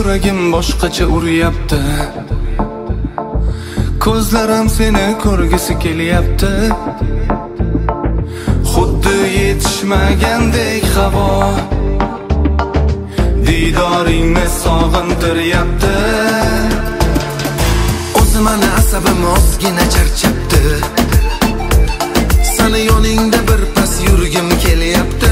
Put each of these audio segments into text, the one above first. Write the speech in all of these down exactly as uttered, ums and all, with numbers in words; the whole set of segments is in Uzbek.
yuragim boshqacha uryapti. Ko'zlarim seni ko'rgisi kelyapti. Xuddi yetishmagandek havo diydoringni sog'intiryapti. O'zi meni asabim ozgina charchabdi. Seni yoningda bir pas yurgim kelyapti.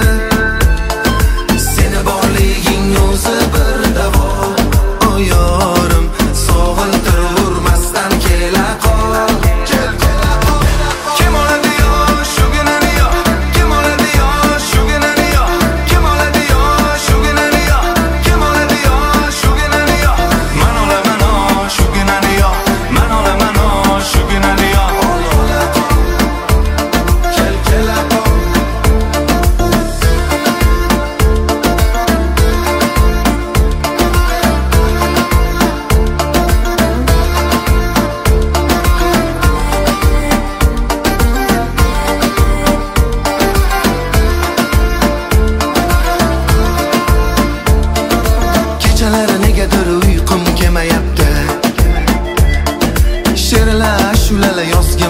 Seni borliging o'zi bir davo. O yorim sog'intirmasdan kela qol. Kel kela qol. Kim oladi yo shuginani yo? Kim oladi yo shuginani yo? Kim oladi yo shuginani yo? Kim oladi yo shuginani yo? Man olaman o shuginani yo. Man olaman o shuginani yo. Kel kela qol. Kechalari negadir uyqum kelmayapti. She'rlar, ashulalar yozgan